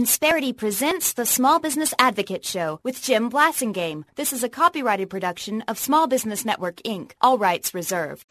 Insperity presents the Small Business Advocate Show with Jim Blasingame. This is a copyrighted production of Small Business Network, Inc. All rights reserved.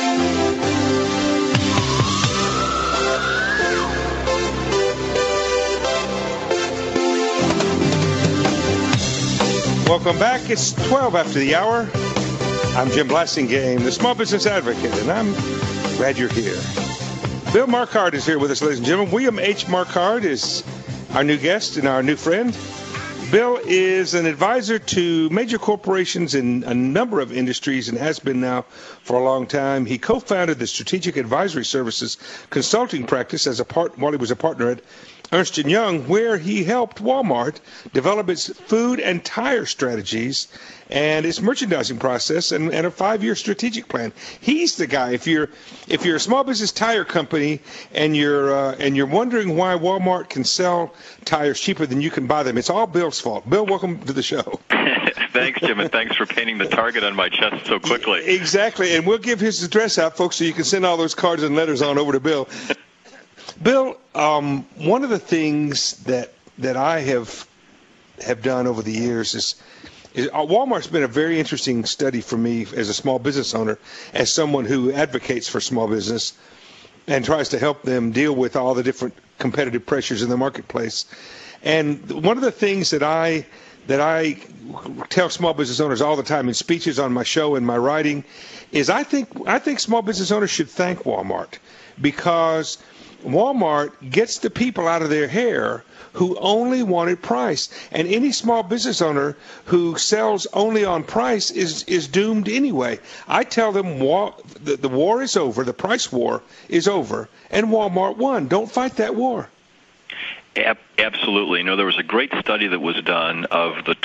Welcome back. It's 12 after the hour. I'm Jim Blasingame, the Small Business Advocate, and I'm glad you're here. Bill Marquardt is here with us, ladies and gentlemen. William H. Marquardt is our new guest and our new friend. Bill is an advisor to major corporations in a number of industries and has been now for a long time. He co-founded the Strategic Advisory Services consulting practice while he was a partner at Ernst & Young, where he helped Walmart develop its food and tire strategies and its merchandising process and a 5-year strategic plan. He's the guy. If you're a small business tire company and you're wondering why Walmart can sell tires cheaper than you can buy them, it's all Bill's fault. Bill, welcome to the show. Thanks, Jim, and thanks for painting the target on my chest so quickly. Exactly, and we'll give his address out, folks, so you can send all those cards and letters on over to Bill. Bill, one of the things that I have done over the years is Walmart's been a very interesting study for me as a small business owner, as someone who advocates for small business and tries to help them deal with all the different competitive pressures in the marketplace. And one of the things that I tell small business owners all the time in speeches on my show and my writing is I think small business owners should thank Walmart, because Walmart gets the people out of their hair who only wanted price. And any small business owner who sells only on price is doomed anyway. I tell them the war is over, the price war is over, and Walmart won. Don't fight that war. Absolutely. You know, there was a great study that was done of the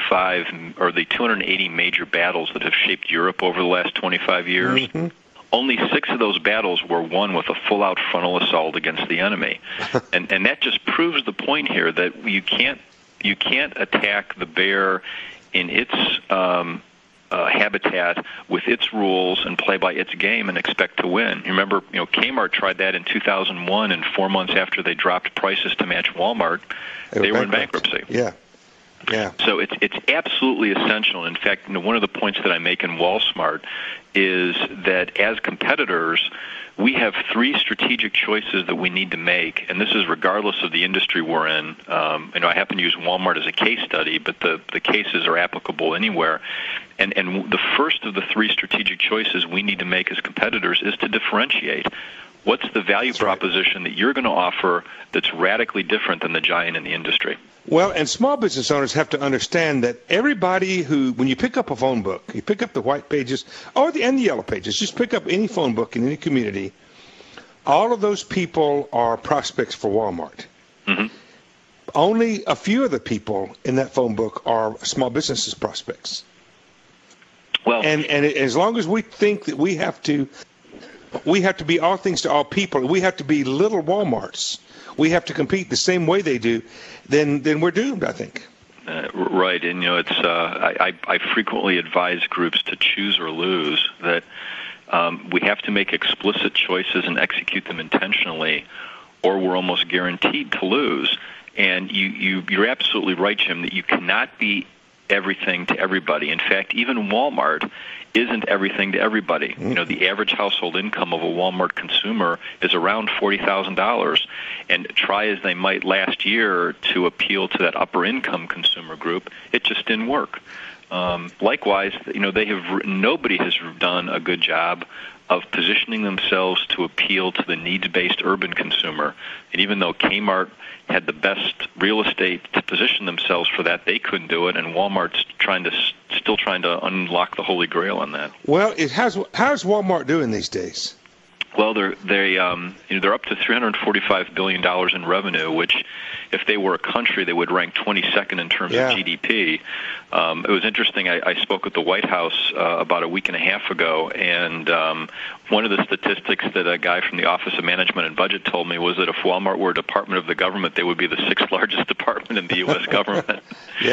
280 major battles that have shaped Europe over the last 25 years. Mm-hmm. Only 6 of those battles were won with a full-out frontal assault against the enemy, and that just proves the point here that you can't attack the bear in its habitat with its rules and play by its game and expect to win. You remember, Kmart tried that in 2001, and 4 months after they dropped prices to match Walmart, they were in bankruptcy. Yeah. So it's absolutely essential. In fact, one of the points that I make in WalSmart is that as competitors, we have 3 strategic choices that we need to make, and this is regardless of the industry we're in. I happen to use Walmart as a case study, but the cases are applicable anywhere. And the first of the 3 strategic choices we need to make as competitors is to differentiate. What's the value proposition that you're going to offer that's radically different than the giant in the industry? Well, and small business owners have to understand that everybody when you pick up a phone book, you pick up the white pages and the yellow pages, just pick up any phone book in any community, all of those people are prospects for Walmart. Mm-hmm. Only a few of the people in that phone book are small businesses prospects. Well, and as long as we think that we have to be all things to all people, we have to be little Walmarts, we have to compete the same way they do, then we're doomed, I think. Right, and it's I frequently advise groups to choose or lose, that we have to make explicit choices and execute them intentionally, or we're almost guaranteed to lose. And you're absolutely right, Jim, that you cannot be everything to everybody. In fact, even Walmart isn't everything to everybody. Mm-hmm. The average household income of a Walmart consumer is around $40,000, and try as they might last year to appeal to that upper income consumer group, it just didn't work. Likewise, nobody has done a good job of positioning themselves to appeal to the needs-based urban consumer. And even though Kmart had the best real estate to position themselves for that, they couldn't do it, and Walmart's still trying to unlock the Holy Grail on that. Well, how's Walmart doing these days? Well, they're up to $345 billion in revenue, which, if they were a country, they would rank 22nd in terms of GDP. It was interesting. I spoke at the White House about a week and a half ago, and one of the statistics that a guy from the Office of Management and Budget told me was that if Walmart were a department of the government, they would be the 6th largest department in the U.S. government. Yeah.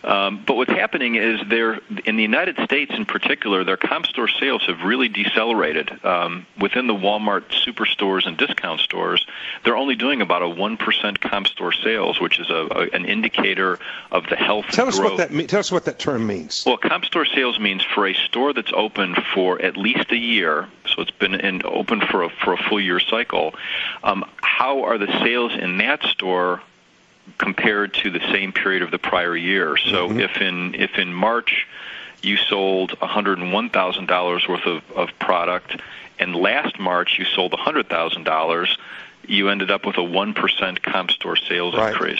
But what's happening is in the United States in particular, their comp store sales have really decelerated. Within the Walmart superstores and discount stores, they're only doing about a 1% comp store sales, which is an indicator of the health and growth. Tell us what that term means. Well, comp store sales means for a store that's open for at least a year, so it's been open for a full year cycle, how are the sales in that store compared to the same period of the prior year? So if in March you sold $101,000 worth of product, and last March you sold $100,000, you ended up with a 1% comp store sales increase.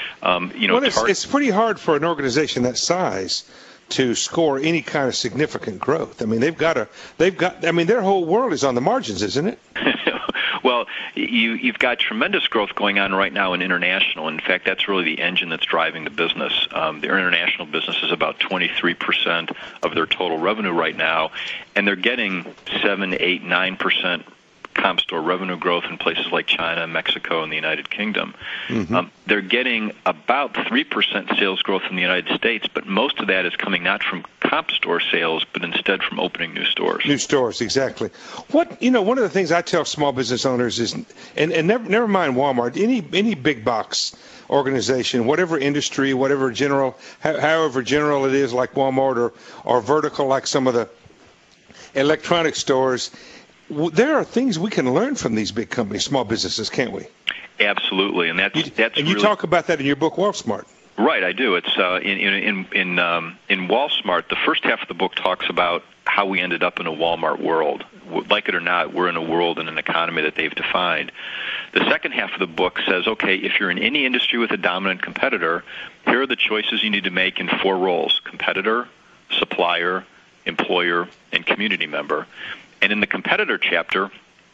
It's pretty hard for an organization that size to score any kind of significant growth. I mean, their whole world is on the margins, isn't it? Well, you've got tremendous growth going on right now in international. In fact, that's really the engine that's driving the business. Their international business is about 23% of their total revenue right now, and they're getting 7, 8, 9% comp store revenue growth in places like China, Mexico, and the United Kingdom. They're getting about 3% sales growth in the United States, but most of that is coming not from comp store sales, but instead from opening new stores. New stores, exactly. One of the things I tell small business owners is, and never mind Walmart, any big box organization, whatever industry, whatever however general it is, like Walmart or vertical like some of the electronic stores, there are things we can learn from these big companies, small businesses, can't we? Absolutely, and that's and you talk about that in your book, WalSmart. Right, I do. It's in WalSmart. The first half of the book talks about how we ended up in a Walmart world. Like it or not, we're in a world and an economy that they've defined. The second half of the book says, okay, if you're in any industry with a dominant competitor, here are the choices you need to make in 4 roles: competitor, supplier, employer, and community member. And in the competitor chapter,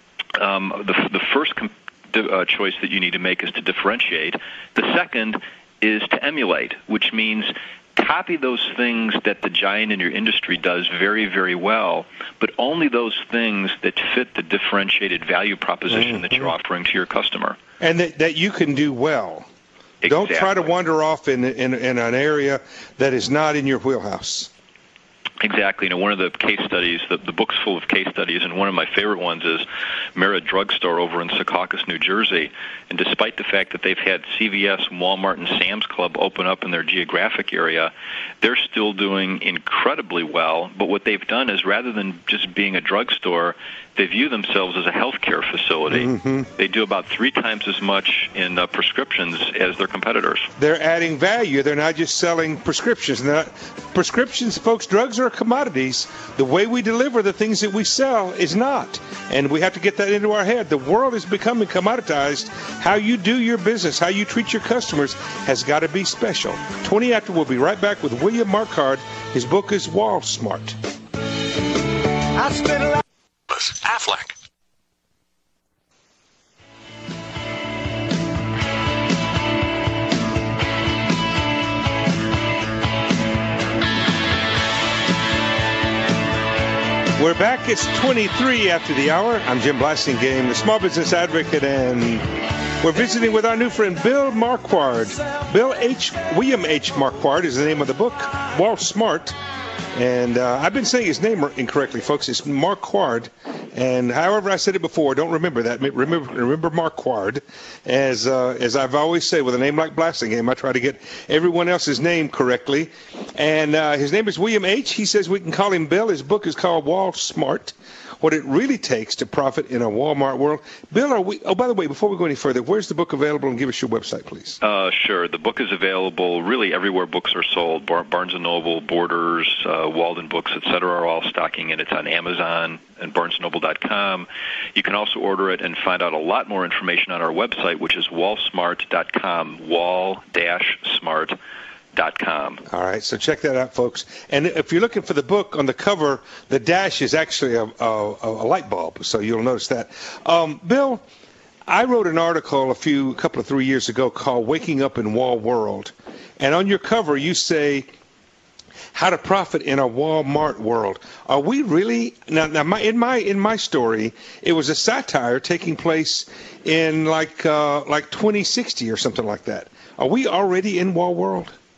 the first choice that you need to make is to differentiate. The second is to emulate, which means copy those things that the giant in your industry does very, very well, but only those things that fit the differentiated value proposition that you're offering to your customer. And that you can do well. Exactly. Don't try to wander off in an area that is not in your wheelhouse. Exactly. One of the case studies, the book's full of case studies, and one of my favorite ones is Merit Drugstore over in Secaucus, New Jersey. And despite the fact that they've had CVS, Walmart, and Sam's Club open up in their geographic area, they're still doing incredibly well. But what they've done is, rather than just being a drugstore, they view themselves as a healthcare facility. They do about 3 times as much in prescriptions as their competitors. They're adding value. They're not just selling prescriptions. Prescriptions, folks, drugs are commodities. The way we deliver the things that we sell is not. And we have to get that into our head. The world is becoming commoditized. How you do your business, how you treat your customers has got to be special. 20 after, we'll be right back with William Marquard. His book is WalSmart. I spent a lot. Affleck. We're back. It's 23 after the hour. I'm Jim Blasingame, the small business advocate, and we're visiting with our new friend Bill Marquard. William H. Marquard is the name of the book, WalSmart. And I've been saying his name incorrectly, folks. It's Marquard. And however I said it before, don't remember that. Remember Marquard. As I've always said, with a name like Blasingame, I try to get everyone else's name correctly. And his name is William H. He says we can call him Bill. His book is called WalSmart: What It Really Takes to Profit in a Walmart World. Bill, by the way, before we go any further, where's the book available? And give us your website, please. Sure. The book is available really everywhere books are sold. Barnes & Noble, Borders, Walden Books, etc. are all stocking it. It's on Amazon and BarnesandNoble.com. You can also order it and find out a lot more information on our website, which is WalSmart.com, wal-smart.com. All right, so check that out, folks. And if you're looking for the book, on the cover, the dash is actually a light bulb, so you'll notice that. Bill, I wrote an article a couple of 3 years ago called Waking Up in Wal World, and on your cover you say, how to profit in a Walmart world. Are we really now? In my story, it was a satire taking place in like 2060 or something like that. Are we already in Wal World?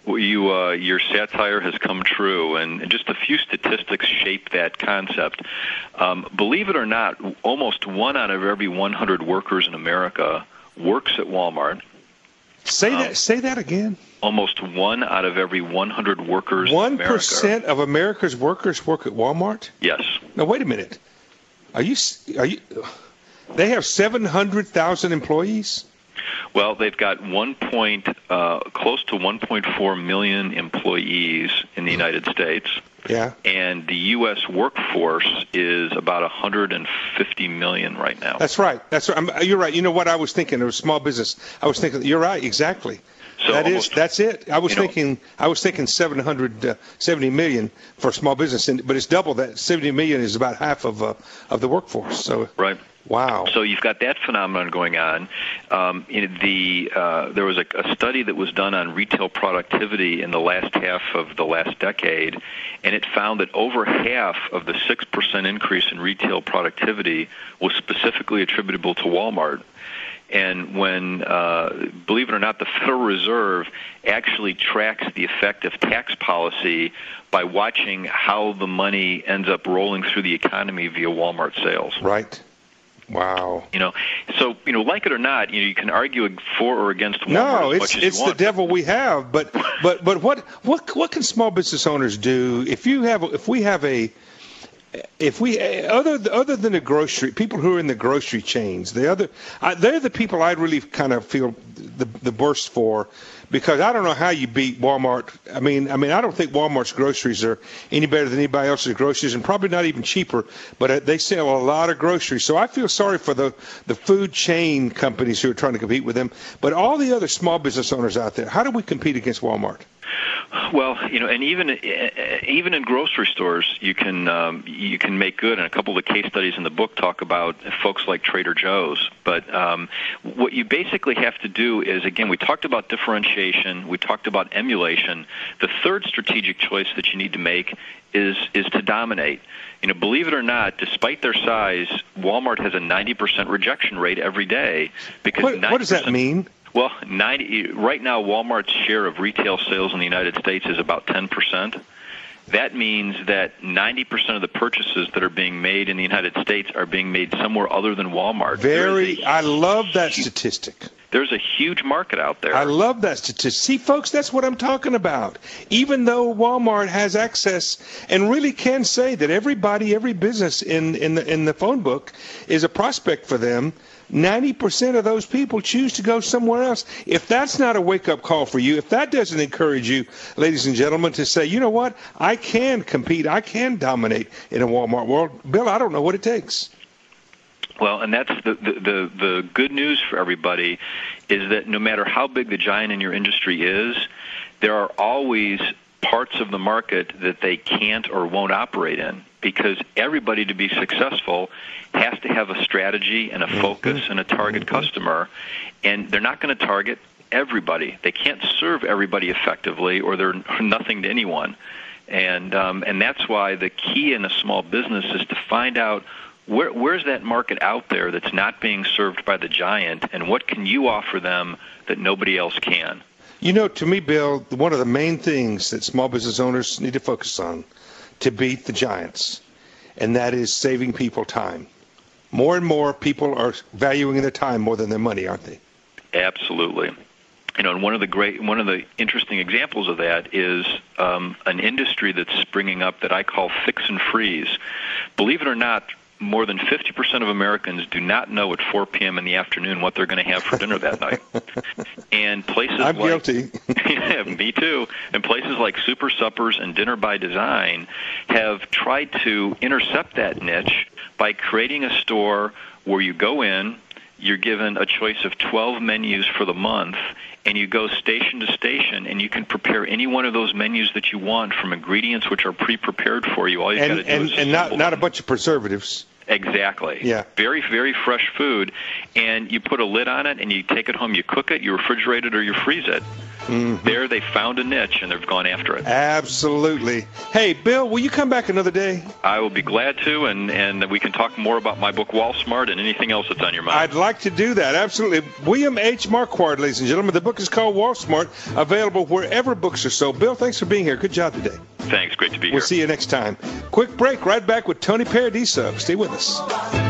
Your satire has come true, and just a few statistics shape that concept. Believe it or not, almost 1 out of every 100 workers in America works at Walmart. Say that again. Almost 1 out of every 100 workers. 1% of America's workers work at Walmart? Yes. Now wait a minute. Are you? They have 700,000 employees? Well, they've got close to 1.4 million employees in the United States. Yeah. And the U.S. workforce is about 150 million right now. That's right. You're right. You know what I was thinking? It was small business. I was thinking. You're right. Exactly. So that's it. I was thinking 770 million for small business, but it's double that. 70 million is about half of the workforce. So right. Wow. So you've got that phenomenon going on. There was a study that was done on retail productivity in the last half of the last decade, and it found that over half of the 6% increase in retail productivity was specifically attributable to Walmart. And when, believe it or not, the Federal Reserve actually tracks the effect of tax policy by watching how the money ends up rolling through the economy via Walmart sales. Right. Wow. So like it or not, you can argue for or against Walmart no, as much as you want. it's the devil we have. But what can small business owners do if other than the grocery people who are in the grocery chains, they're the people I really kind of feel the burst for, because I don't know how you beat Walmart. I mean, I don't think Walmart's groceries are any better than anybody else's groceries, and probably not even cheaper. But they sell a lot of groceries, so I feel sorry for the food chain companies who are trying to compete with them. But all the other small business owners out there, how do we compete against Walmart? Well, and even in grocery stores, you can make good. And a couple of the case studies in the book talk about folks like Trader Joe's. But what you basically have to do is, again, we talked about differentiation, we talked about emulation. The third strategic choice that you need to make is to dominate. Believe it or not, despite their size, Walmart has a 90% rejection rate every day. Because what does that mean? Well, right now, Walmart's share of retail sales in the United States is about 10%. That means that 90% of the purchases that are being made in the United States are being made somewhere other than Walmart. I love that statistic. There's a huge market out there. I love that statistic. See, folks, that's what I'm talking about. Even though Walmart has access and really can say that every business in the phone book is a prospect for them, 90% of those people choose to go somewhere else. If that's not a wake-up call for you, if that doesn't encourage you, ladies and gentlemen, to say, you know what, I can compete, I can dominate in a Walmart world, Bill, I don't know what it takes. Well, and that's the good news for everybody is that no matter how big the giant in your industry is, there are always parts of the market that they can't or won't operate in, because everybody, to be successful, has to have a strategy and a focus and a target customer, and they're not going to target everybody. They can't serve everybody effectively, or they're nothing to anyone. And that's why the key in a small business is to find out where's that market out there that's not being served by the giant, and what can you offer them that nobody else can? To me, Bill, one of the main things that small business owners need to focus on to beat the giants, and that is saving people time. More and more people are valuing their time more than their money, aren't they? Absolutely. And one of the interesting examples of that is an industry that's springing up that I call fix and freeze. Believe it or not, more than 50% of Americans do not know at 4 p.m. in the afternoon what they're going to have for dinner that night. And places I'm guilty. Yeah, me too. And places like Super Suppers and Dinner by Design have tried to intercept that niche by creating a store where you go in, you're given a choice of 12 menus for the month, and you go station to station, and you can prepare any one of those menus that you want from ingredients which are pre-prepared for you. All you've got to do is and not a bunch of preservatives. Exactly. Yeah. Very, very fresh food, and you put a lid on it, and you take it home, you cook it, you refrigerate it, or you freeze it. There they found a niche, and they've gone after it. Absolutely. Hey, Bill, will you come back another day? I will be glad to, and we can talk more about my book, Wall Smart, and anything else that's on your mind. I'd like to do that, absolutely. William H. Marquardt, ladies and gentlemen. The book is called Wall Smart, available wherever books are sold. Bill, thanks for being here. Good job today. Thanks. Great to be here. We'll see you next time. Quick break. Right back with Tony Paradiso. Stay with us.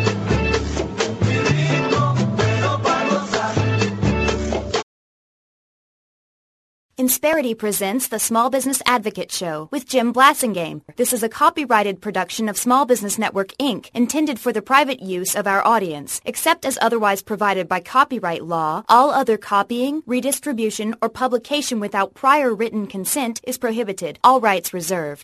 Insperity presents the Small Business Advocate Show with Jim Blasingame. This is a copyrighted production of Small Business Network, Inc., intended for the private use of our audience. Except as otherwise provided by copyright law, all other copying, redistribution, or publication without prior written consent is prohibited. All rights reserved.